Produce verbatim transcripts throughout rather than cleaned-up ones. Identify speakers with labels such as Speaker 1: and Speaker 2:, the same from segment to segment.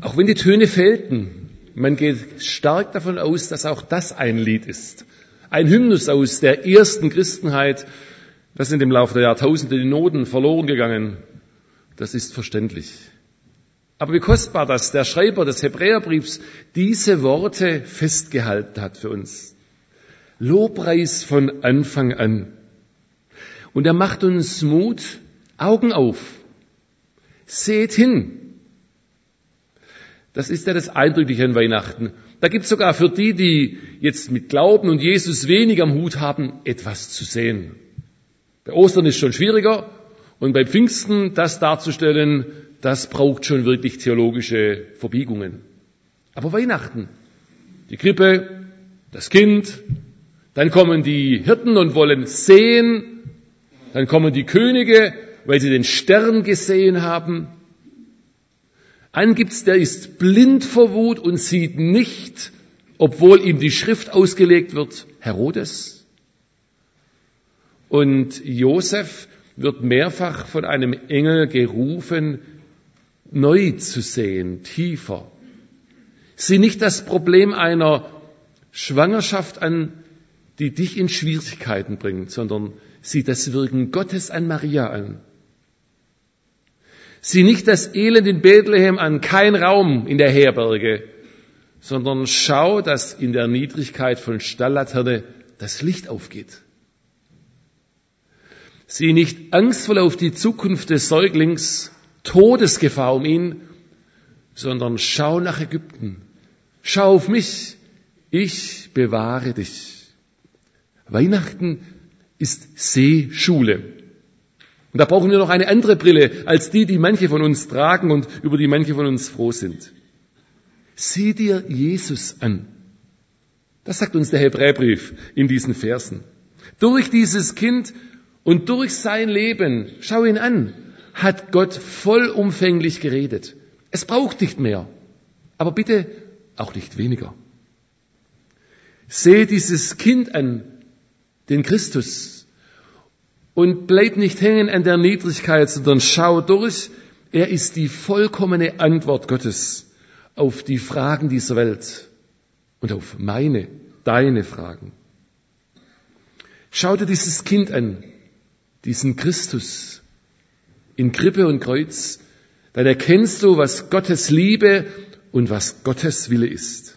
Speaker 1: Auch wenn die Töne fehlten, man geht stark davon aus, dass auch das ein Lied ist. Ein Hymnus aus der ersten Christenheit, das sind im Laufe der Jahrtausende die Noten verloren gegangen. Das ist verständlich. Aber wie kostbar, dass der Schreiber des Hebräerbriefs diese Worte festgehalten hat für uns. Lobpreis von Anfang an. Und er macht uns Mut, Augen auf. Seht hin. Das ist ja das Eindrückliche an Weihnachten. Da gibt es sogar für die, die jetzt mit Glauben und Jesus wenig am Hut haben, etwas zu sehen. Bei Ostern ist es schon schwieriger und bei Pfingsten das darzustellen, das braucht schon wirklich theologische Verbiegungen. Aber Weihnachten, die Krippe, das Kind, dann kommen die Hirten und wollen sehen, dann kommen die Könige, weil sie den Stern gesehen haben. Einen gibt's, der ist blind vor Wut und sieht nicht, obwohl ihm die Schrift ausgelegt wird, Herodes. Und Josef wird mehrfach von einem Engel gerufen, neu zu sehen, tiefer. Sieh nicht das Problem einer Schwangerschaft an, die dich in Schwierigkeiten bringt, sondern sieh das Wirken Gottes an Maria an. Sieh nicht das Elend in Bethlehem an, kein Raum in der Herberge, sondern schau, dass in der Niedrigkeit von Stalllaterne das Licht aufgeht. Sieh nicht angstvoll auf die Zukunft des Säuglings, Todesgefahr um ihn, sondern schau nach Ägypten. Schau auf mich, ich bewahre dich. Weihnachten ist Sehschule. Und da brauchen wir noch eine andere Brille als die, die manche von uns tragen und über die manche von uns froh sind. Sieh dir Jesus an. Das sagt uns der Hebräerbrief in diesen Versen. Durch dieses Kind und durch sein Leben, schau ihn an, hat Gott vollumfänglich geredet. Es braucht nicht mehr, aber bitte auch nicht weniger. Seh dieses Kind an, den Christus, und bleib nicht hängen an der Niedrigkeit, sondern schau durch. Er ist die vollkommene Antwort Gottes auf die Fragen dieser Welt und auf meine, deine Fragen. Schau dir dieses Kind an, diesen Christus in Krippe und Kreuz, dann erkennst du, was Gottes Liebe und was Gottes Wille ist.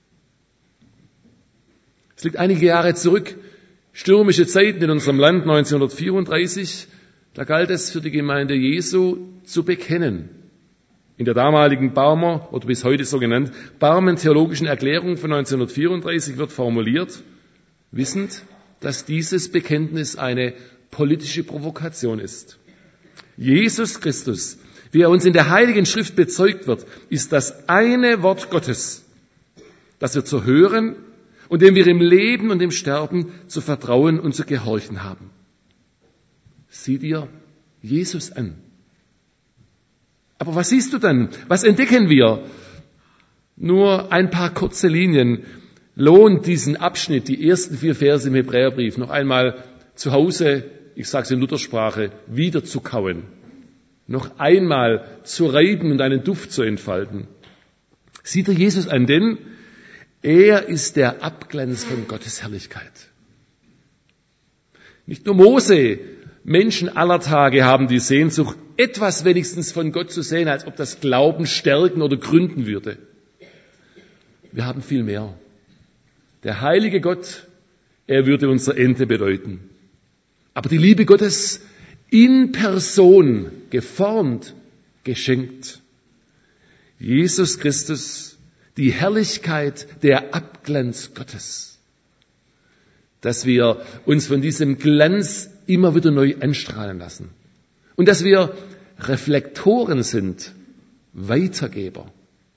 Speaker 1: Es liegt einige Jahre zurück, stürmische Zeiten in unserem Land neunzehnhundertvierunddreißig, da galt es für die Gemeinde Jesu zu bekennen. In der damaligen Barmer, oder bis heute so genannt, Barmen Theologischen Erklärung von neunzehnhundertvierunddreißig wird formuliert, wissend, dass dieses Bekenntnis eine politische Provokation ist. Jesus Christus, wie er uns in der Heiligen Schrift bezeugt wird, ist das eine Wort Gottes, das wir zu hören und dem wir im Leben und im Sterben zu vertrauen und zu gehorchen haben. Sieh dir Jesus an. Aber was siehst du dann? Was entdecken wir? Nur ein paar kurze Linien lohnt diesen Abschnitt, die ersten vier Verse im Hebräerbrief, noch einmal zu Hause, ich sage es in Luthersprache, wieder zu kauen. Noch einmal zu reiben und einen Duft zu entfalten. Sieh dir Jesus an, denn er ist der Abglanz von Gottes Herrlichkeit. Nicht nur Mose, Menschen aller Tage haben die Sehnsucht, etwas wenigstens von Gott zu sehen, als ob das Glauben stärken oder gründen würde. Wir haben viel mehr. Der heilige Gott, er würde unser Ende bedeuten. Aber die Liebe Gottes in Person, geformt, geschenkt. Jesus Christus, die Herrlichkeit, der Abglanz Gottes. Dass wir uns von diesem Glanz immer wieder neu anstrahlen lassen. Und dass wir Reflektoren sind, Weitergeber.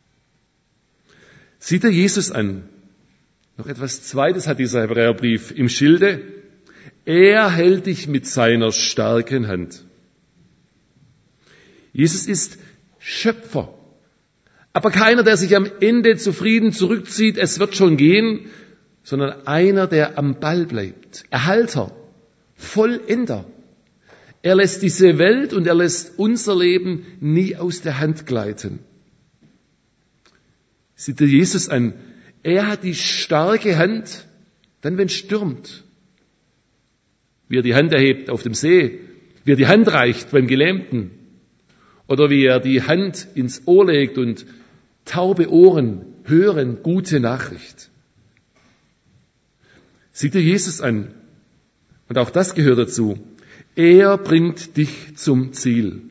Speaker 1: Sieh dir Jesus an. Noch etwas Zweites hat dieser Hebräerbrief im Schilde. Er hält dich mit seiner starken Hand. Jesus ist Schöpfer. Aber keiner, der sich am Ende zufrieden zurückzieht, es wird schon gehen, sondern einer, der am Ball bleibt. Erhalter, Vollender. Er lässt diese Welt und er lässt unser Leben nie aus der Hand gleiten. Sieh dir Jesus an. Er hat die starke Hand, dann wenn es stürmt. Wie er die Hand erhebt auf dem See, wie er die Hand reicht beim Gelähmten oder wie er die Hand ins Ohr legt und taube Ohren hören gute Nachricht. Sieh dir Jesus an. Und auch das gehört dazu. Er bringt dich zum Ziel.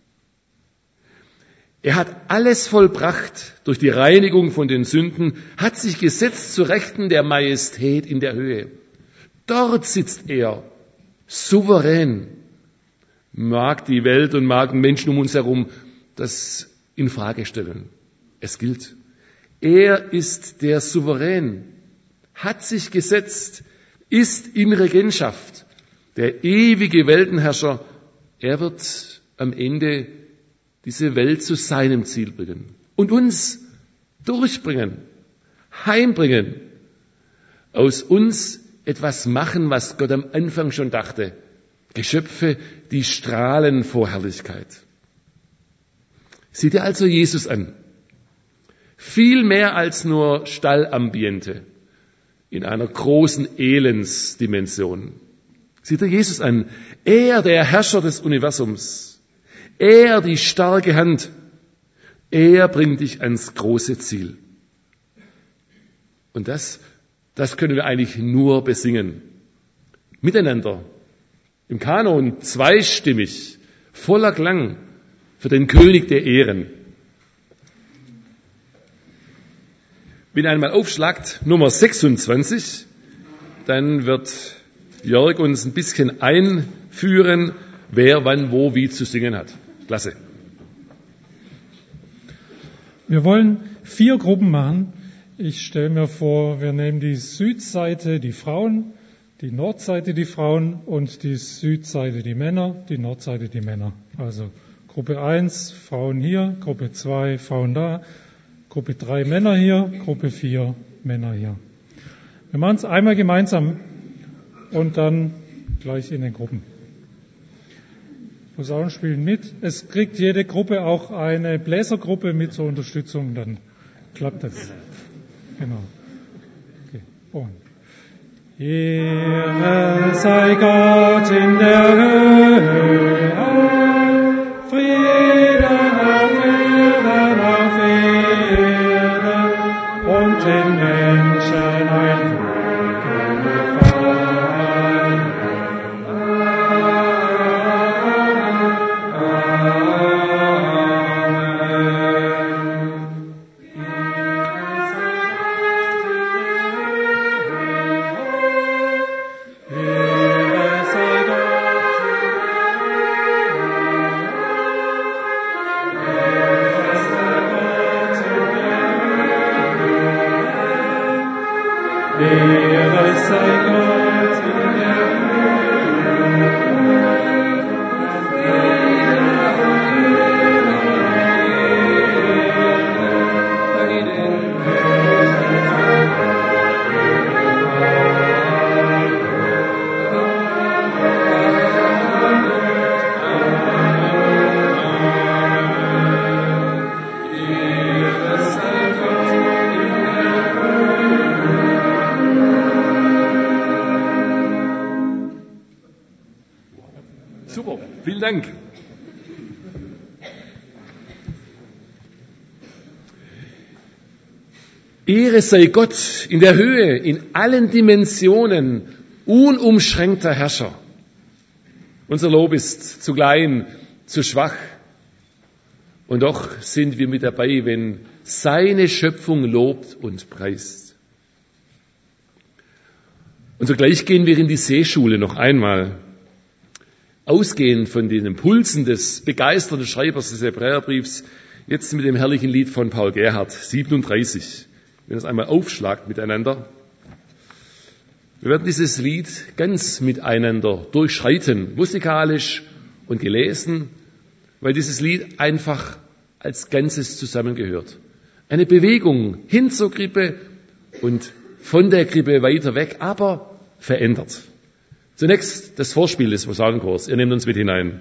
Speaker 1: Er hat alles vollbracht durch die Reinigung von den Sünden, hat sich gesetzt zu Rechten der Majestät in der Höhe. Dort sitzt er, souverän. Mag die Welt und mag Menschen um uns herum das in Frage stellen. Es gilt. Er ist der Souverän, hat sich gesetzt, ist in Regentschaft, der ewige Weltenherrscher. Er wird am Ende diese Welt zu seinem Ziel bringen und uns durchbringen, heimbringen, aus uns etwas machen, was Gott am Anfang schon dachte. Geschöpfe, die strahlen vor Herrlichkeit. Sieh dir also Jesus an. Viel mehr als nur Stallambiente in einer großen Elendsdimension. Sieh dir Jesus an. Er, der Herrscher des Universums. Er, die starke Hand. Er bringt dich ans große Ziel. Und das, das können wir eigentlich nur besingen. Miteinander. Im Kanon zweistimmig, voller Klang für den König der Ehren. Wenn ihr einmal aufschlagt, Nummer sechsundzwanzig, dann wird Jörg uns ein bisschen einführen, wer wann wo wie zu singen hat. Klasse.
Speaker 2: Wir wollen vier Gruppen machen. Ich stelle mir vor, wir nehmen die Südseite, die Frauen, die Nordseite, die Frauen und die Südseite, die Männer, die Nordseite, die Männer. Also Gruppe eins, Frauen hier, Gruppe zwei, Frauen da, Gruppe drei, Männer hier, Gruppe vier, Männer hier. Wir machen es einmal gemeinsam und dann gleich in den Gruppen. Posaunen spielen mit. Es kriegt jede Gruppe auch eine Bläsergruppe mit zur Unterstützung, dann klappt das. Genau. Okay. Und Ehre sei Gott in der Höhe, Frieden auf Erden, auf Erden und den Menschen ein
Speaker 1: Super, vielen Dank. Ehre sei Gott in der Höhe, in allen Dimensionen, unumschränkter Herrscher. Unser Lob ist zu klein, zu schwach. Und doch sind wir mit dabei, wenn seine Schöpfung lobt und preist. Und sogleich gehen wir in die Seeschule noch einmal. Ausgehend von den Impulsen des begeisterten Schreibers des Hebräerbriefs, jetzt mit dem herrlichen Lied von Paul Gerhardt, siebenunddreißig. Wenn ihr es einmal aufschlagt miteinander. Wir werden dieses Lied ganz miteinander durchschreiten, musikalisch und gelesen, weil dieses Lied einfach als Ganzes zusammengehört. Eine Bewegung hin zur Krippe und von der Krippe weiter weg, aber verändert. Zunächst das Vorspiel des Posaunenchors. Ihr nehmt uns mit hinein.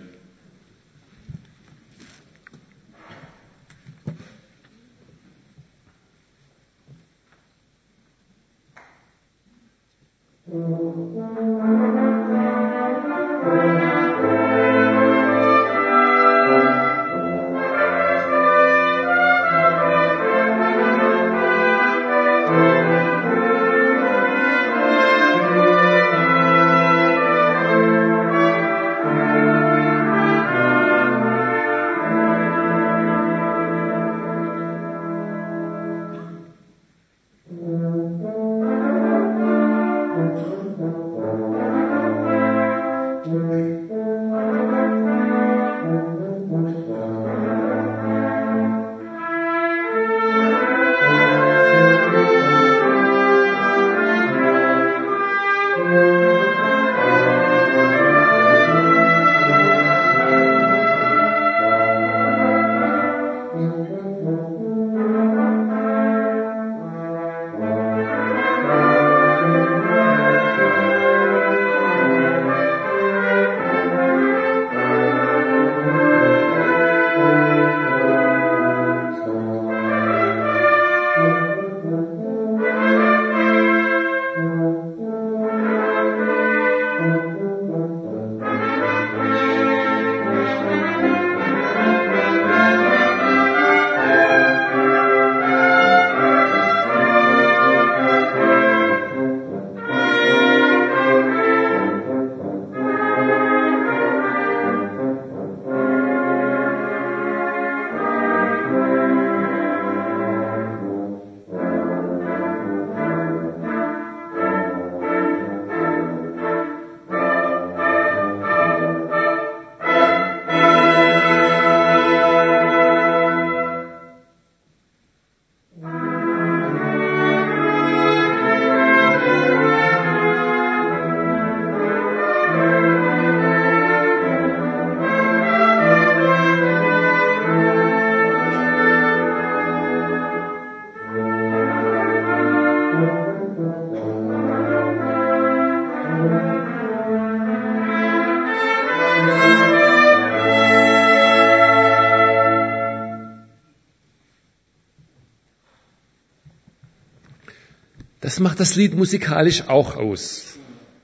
Speaker 1: Das macht das Lied musikalisch auch aus.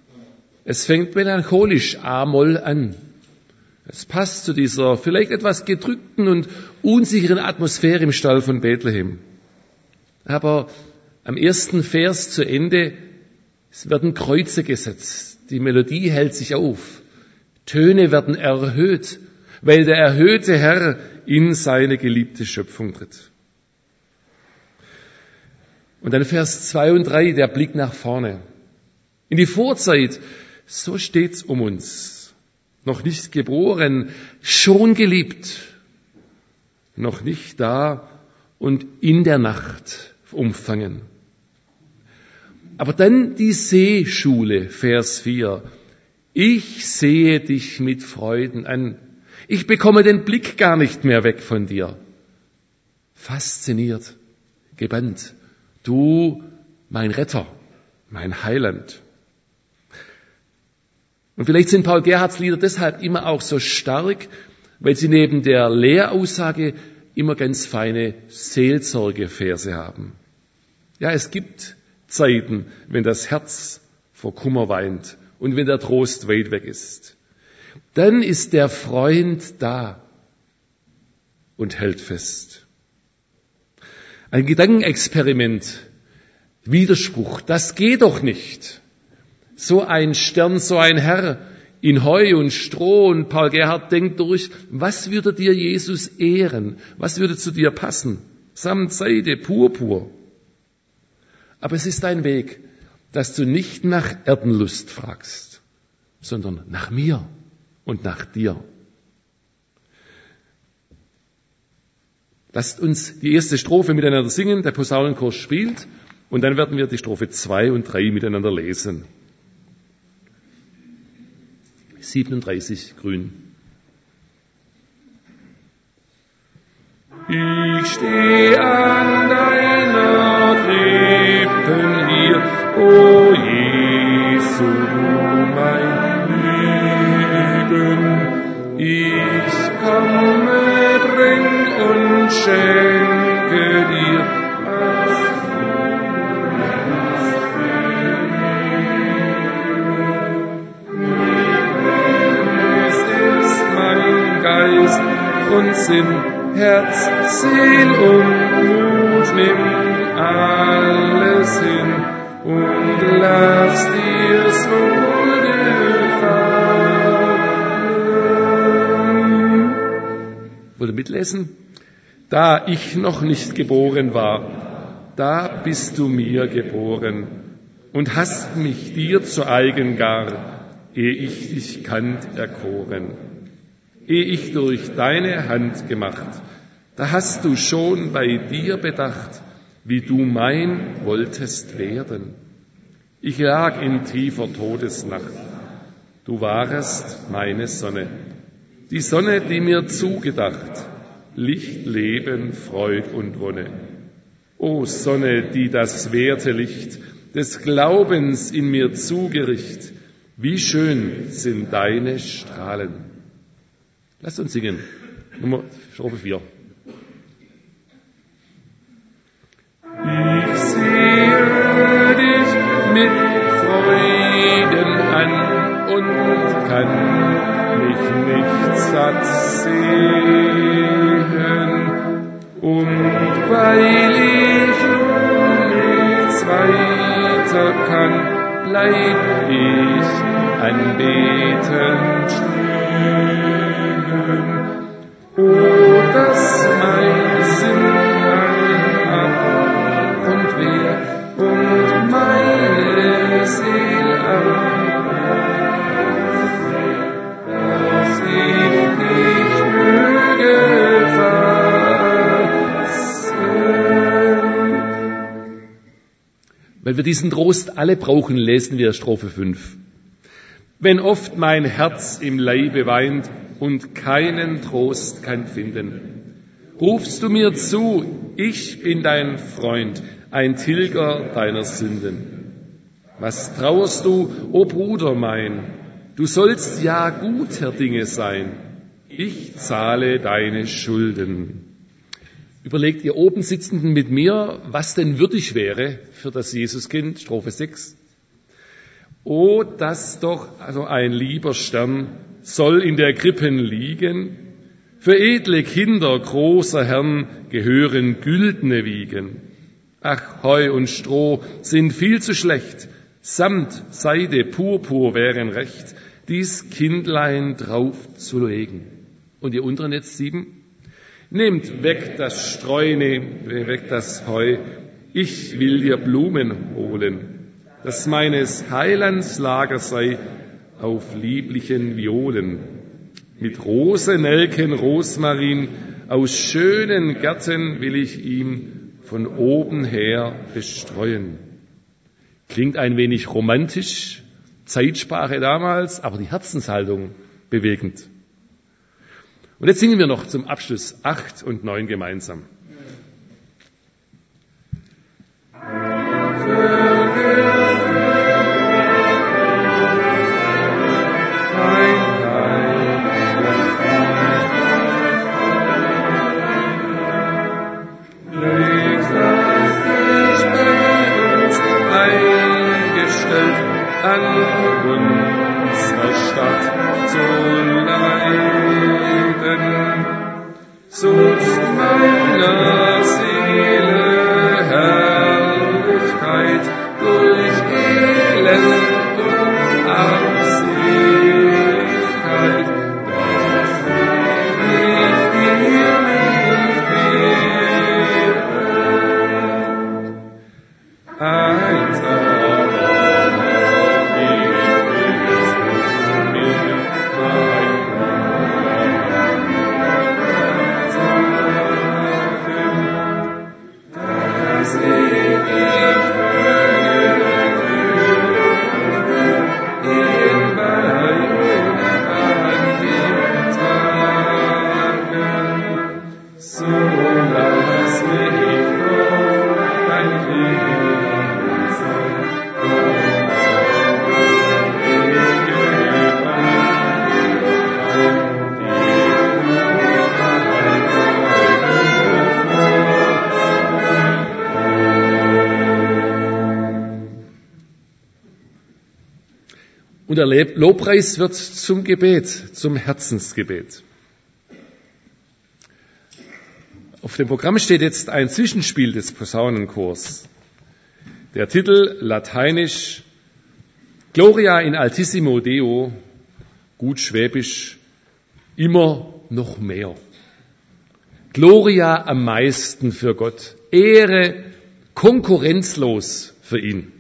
Speaker 1: Es fängt melancholisch A-Moll an. Es passt zu dieser vielleicht etwas gedrückten und unsicheren Atmosphäre im Stall von Bethlehem. Aber am ersten Vers zu Ende, es werden Kreuze gesetzt. Die Melodie hält sich auf. Töne werden erhöht, weil der erhöhte Herr in seine geliebte Schöpfung tritt. Und dann Vers zwei und drei, der Blick nach vorne. In die Vorzeit, so steht's um uns. Noch nicht geboren, schon geliebt. Noch nicht da und in der Nacht umfangen. Aber dann die Sehschule, Vers vier. Ich sehe dich mit Freuden an. Ich bekomme den Blick gar nicht mehr weg von dir. Fasziniert, gebannt. Du, mein Retter, mein Heiland. Und vielleicht sind Paul Gerhards Lieder deshalb immer auch so stark, weil sie neben der Lehraussage immer ganz feine Seelsorgeverse haben. Ja, es gibt Zeiten, wenn das Herz vor Kummer weint und wenn der Trost weit weg ist. Dann ist der Freund da und hält fest. Ein Gedankenexperiment, Widerspruch, das geht doch nicht. So ein Stern, so ein Herr in Heu und Stroh, und Paul Gerhard denkt durch, was würde dir Jesus ehren? Was würde zu dir passen? Samt, Seide, Purpur. Aber es ist ein Weg, dass du nicht nach Erdenlust fragst, sondern nach mir und nach dir. Lasst uns die erste Strophe miteinander singen, der Posaunenchor spielt, und dann werden wir die Strophe zwei und drei miteinander lesen. siebenunddreißig grün. Ich stehe an deiner Krippen hier, o Jesu, mein Leben. Ich komme, bring und schenke dir, was du hast für mich. Sinn, Herz, Seel und Mut, nimm alles hin und lass dir's wohlgefallen. Wollt ihr mitlesen? Da ich noch nicht geboren war, da bist du mir geboren und hast mich dir zu eigen gar, ehe ich dich kannt erkoren. Ehe ich durch deine Hand gemacht, da hast du schon bei dir bedacht, wie du mein wolltest werden. Ich lag in tiefer Todesnacht, du warest meine Sonne, die Sonne, die mir zugedacht, Licht, Leben, Freud und Wonne. O Sonne, die das werte Licht des Glaubens in mir zugericht, wie schön sind deine Strahlen. Lasst uns singen. Nummer Strophe vier. Ich sehe dich mit Freuden an und kann mich nicht satt sehen. Und weil ich nun nichts weiter kann, bleib ich anbetend stehen. Oh, dass mein Sinn ein und weh und meine Seele dass ich nicht möge fassen. Weil wir diesen Trost alle brauchen, lesen wir Strophe fünf. Wenn oft mein Herz im Leibe weint und keinen Trost kann finden, rufst du mir zu, ich bin dein Freund, ein Tilger deiner Sünden. Was trauerst du, o Bruder mein? Du sollst ja guter Dinge sein. Ich zahle deine Schulden. Überlegt ihr oben Sitzenden mit mir, was denn würdig wäre für das Jesuskind, Strophe sechs. O, dass doch also ein lieber Stern soll in der Krippen liegen, für edle Kinder großer Herren gehören güldene Wiegen. Ach, Heu und Stroh sind viel zu schlecht, Samt, Seide, Purpur wären recht, dies Kindlein drauf zu legen. Und ihr unteren jetzt sieben? Nehmt weg das Streu, nehmt weg das Heu, ich will dir Blumen holen, dass meines Heilands Lager sei auf lieblichen Violen. Mit Rose, Nelken, Rosmarin, aus schönen Gärten will ich ihm von oben her bestreuen. Klingt ein wenig romantisch, Zeitsprache damals, aber die Herzenshaltung bewegend. Und jetzt singen wir noch zum Abschluss acht und neun gemeinsam.
Speaker 3: An unserer Stadt zu leiden, suchst meiner Seele Herrlichkeit durch Elend und Armseligkeit, doch will ich dir nicht wehren. Einsam
Speaker 1: Und der Lobpreis wird zum Gebet, zum Herzensgebet. Auf dem Programm steht jetzt ein Zwischenspiel des Posaunenchors. Der Titel lateinisch Gloria in altissimo Deo, gut schwäbisch, immer noch mehr. Gloria am meisten für Gott, Ehre konkurrenzlos für ihn.